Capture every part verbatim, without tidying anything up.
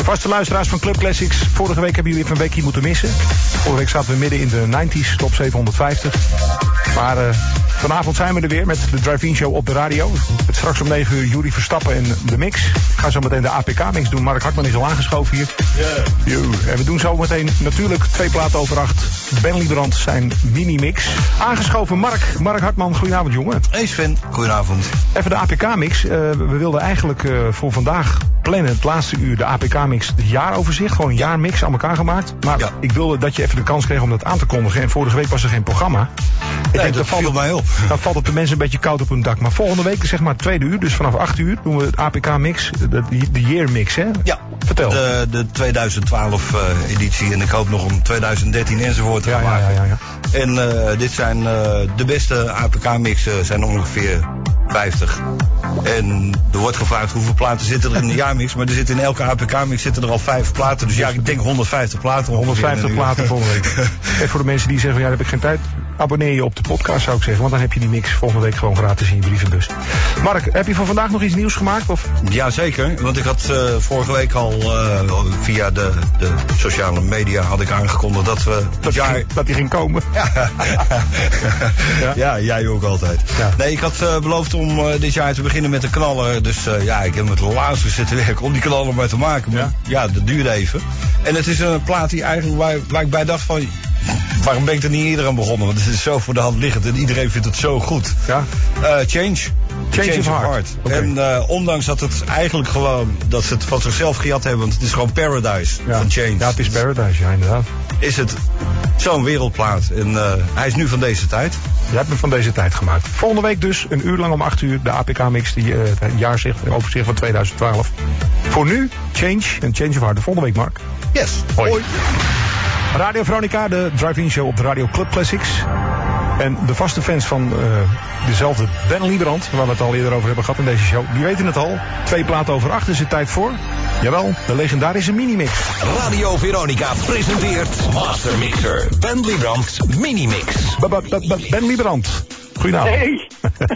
Vaste luisteraars van Club Classics. Vorige week hebben jullie even een weekje moeten missen. Vorige week zaten we midden in de negentig, top zevenhonderdvijftig. Maar uh, vanavond zijn we er weer met de Drive-In Show op de radio. Met straks om negen uur Jury Verstappen en de mix. Ik ga zo meteen de A P K-mix doen. Mark Hartman is al aangeschoven hier. Yeah. En we doen zo meteen natuurlijk twee platen over acht. Ben Liebrand zijn mini-mix. Aangeschoven Mark. Mark Hartman, goedenavond jongen. Hey Sven, goedenavond. Even de A P K-mix. Uh, we wilden eigenlijk uh, voor vandaag plannen het laatste uur de A P K-mix, het jaaroverzicht. Gewoon een jaarmix aan elkaar gemaakt. Maar ja. ik wilde dat je even de kans kreeg om dat aan te kondigen. En vorige week was er geen programma. Ik nee, denk, dat valt mij op. Dan valt het de mensen een beetje koud op hun dak. Maar volgende week, zeg maar het tweede uur, dus vanaf acht uur, doen we het A P K-mix, de, de year mix, hè? Ja. Vertel. De, de twintig twaalf uh, editie en ik hoop nog een twintig dertien enzovoort te ja, maken. Ja, ja, ja, ja. En uh, dit zijn uh, de beste A P K-mixen, zijn ongeveer vijftig. En er wordt gevraagd hoeveel platen zitten er in de jaarmix. Maar er zitten in elke A P K-mix zitten er al vijf platen. Dus ja, ik denk honderdvijftig platen. honderdvijftig platen volgende week. En voor de mensen die zeggen, ja, daar heb ik geen tijd. Abonneer je op de podcast, zou ik zeggen. Want dan heb je die mix volgende week gewoon gratis in je brievenbus. Mark, heb je voor vandaag nog iets nieuws gemaakt? Of? Jazeker, want ik had uh, vorige week al uh, via de, de sociale media had ik aangekondigd dat we dat jaar... Die, dat die ging komen. ja. ja, jij ook altijd. Ja. Nee, ik had uh, beloofd om uh, dit jaar te beginnen met een knaller. Dus uh, ja, ik heb met de laatste zitten werken om die knaller maar te maken. Maar ja, ja dat duurde even. En het is een plaat die eigenlijk waar, waar ik bij dacht van... Waarom ben ik er niet eerder aan begonnen? Want het is zo voor de hand liggend en iedereen vindt het zo goed. Ja. Uh, change. Change, change of Heart. heart. Okay. En uh, ondanks dat het eigenlijk gewoon, dat ze het van zichzelf gejat hebben, want het is gewoon Paradise ja. van Change. Ja, het is Paradise, ja, inderdaad. Is het zo'n wereldplaat. En uh, hij is nu van deze tijd. Jij hebt hem van deze tijd gemaakt. Volgende week dus, een uur lang om acht uur, de A P K-mix, die uh, het jaarzicht, overzicht van twintig twaalf. Voor nu, Change en Change of Heart. De volgende week, Mark. Yes. Hoi. Hoi. Radio Veronica, de Drive-In Show op de Radio Club Classics. En de vaste fans van uh, dezelfde Ben Liebrand, waar we het al eerder over hebben gehad in deze show, die weten het al. Twee platen over acht is het tijd voor. Jawel, de legendarische minimix. Radio Veronica presenteert Master Mixer Ben Liebrand's minimix. Ben Liebrand, goedenavond. Hey.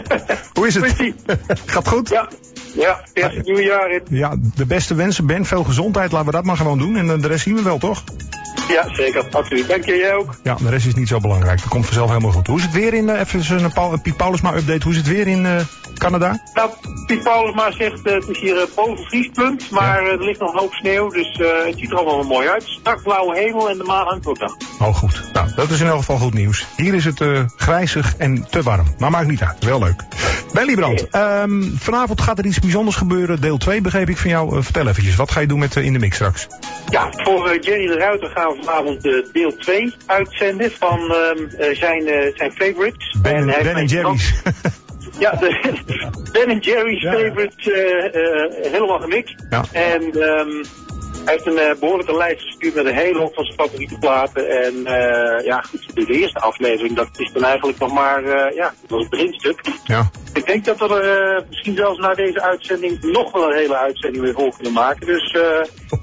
Hoe is het? Gaat goed? Ja. Ja, eerst nieuwe jaar in. Ja, de beste wensen, Ben. Veel gezondheid. Laten we dat maar gewoon doen. En de rest zien we wel, toch? Ja, zeker. Absoluut. Dank je, jij ook. Ja, de rest is niet zo belangrijk. Dat komt vanzelf helemaal goed. Hoe is het weer in... Uh, even een, Paul, een Piet Paulusma-update. Hoe is het weer in uh, Canada? Nou, Piet Paulusma zegt uh, het is hier uh, boven vriespunt. Maar ja. uh, er ligt nog een hoop sneeuw. Dus uh, het ziet er allemaal wel mooi uit. Strak blauwe hemel en de maan hangt ook dan. Oh, goed. Nou, dat is in elk geval goed nieuws. Hier is het uh, grijzig en te warm. Maar maakt niet uit. Wel leuk. Ben Liebrand, ja. um, vanavond gaat er iets bijzonders gebeuren. Deel twee begreep ik van jou. Uh, vertel eventjes. Wat ga je doen met uh, in de mix straks? Ja, voor uh, Jerry de Ruiter gaan we vanavond uh, deel twee uitzenden van uh, zijn, uh, zijn favorites. Ben en, Ben en Jerry's. Ja, de, Ben en Jerry's ja. favorites uh, uh, helemaal gemixt. Ja. En um, hij heeft een uh, behoorlijke lijst gestuurd met een hele hoop van zijn favoriete platen. En uh, ja, goed, de eerste aflevering, dat is dan eigenlijk nog maar, uh, ja, dat was het beginstuk. Ja. Ik denk dat we er uh, misschien zelfs na deze uitzending nog wel een hele uitzending weer voor kunnen maken. Dus... Uh,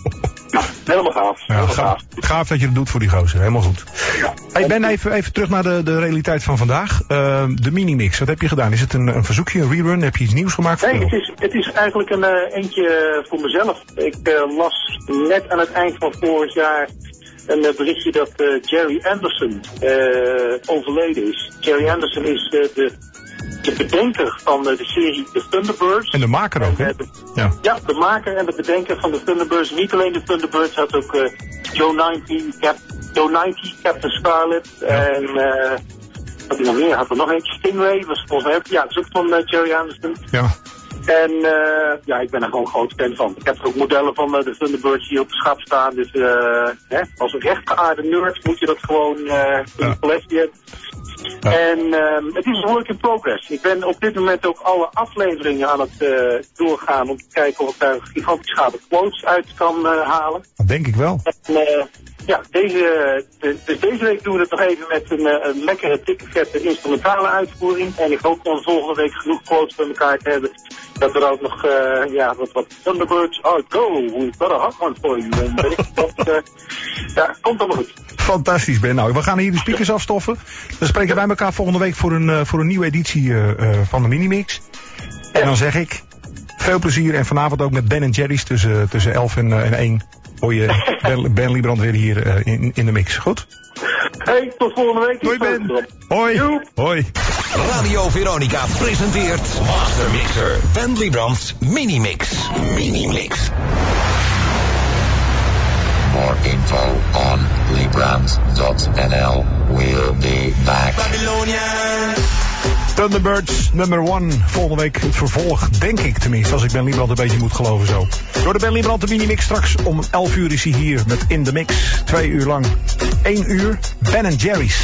Ja, helemaal gaaf. Ja, helemaal gaaf. Gaaf dat je het doet voor die gozer. Helemaal goed. Ja. Hey Ben, even, even terug naar de, de realiteit van vandaag. Uh, de minimix, wat heb je gedaan? Is het een, een verzoekje, een rerun? Heb je iets nieuws gemaakt? Nee, het is, het is eigenlijk een uh, eentje voor mezelf. Ik uh, las net aan het eind van vorig jaar een uh, berichtje dat uh, Jerry Anderson uh, overleden is. Jerry Anderson is uh, de... de bedenker van de serie The Thunderbirds. En de maker ook, hè? Ja. ja, de maker en de bedenker van de Thunderbirds. Niet alleen de Thunderbirds, had ook uh, Joe negentig, Cap, Joe negentig, Captain Scarlet. Ja. En uh, wat hij nog meer? Had er nog eentje? Stingray, was volgens mij ook. Ja, dat is ook van uh, Jerry Anderson. Ja. En uh, ja, ik ben er gewoon een groot fan van. Ik heb ook modellen van uh, de Thunderbirds hier op de schap staan. Dus uh, hè, als een rechtgeaarde nerd moet je dat gewoon uh, in ja. de collectie hebben. Ja. En uh, het is een work in progress. Ik ben op dit moment ook alle afleveringen aan het uh, doorgaan om te kijken of ik daar gigantisch schade quotes uit kan uh, halen. Dat denk ik wel. En, uh, ja, deze, de, dus deze week doen we het nog even met een, een lekkere, dikke, vette instrumentale uitvoering. En ik hoop dan volgende week genoeg quotes bij elkaar te hebben. Dat er ook nog, uh, ja, wat, wat Thunderbirds are go. We've got a hot one for you. En weet ik wat, uh, ja, komt allemaal goed. Fantastisch, Ben. Nou, we gaan hier de speakers afstoffen. Dan spreken wij elkaar volgende week voor een, uh, voor een nieuwe editie uh, uh, van de Minimix. En dan zeg ik, veel plezier en vanavond ook met Ben en Jerry's tussen, tussen elf en, uh, en één. hoor je Ben, Ben Liebrand weer hier uh, in, in de mix. Goed? Hey, tot volgende week. Hoi Ben. Hoi. Joep. Hoi. Radio Veronica presenteert Master Mixer. Ben Liebrands Minimix. Minimix. More info on Librams dot n l. We'll be back. Babylonian. Thunderbirds number one. Volgende week het vervolg, denk ik tenminste, als ik Ben Liebrand een beetje moet geloven zo. Door de Ben Liebrand de Minimix straks om elf uur is hij hier met In The Mix. Twee uur lang. Eén uur Ben en Jerry's.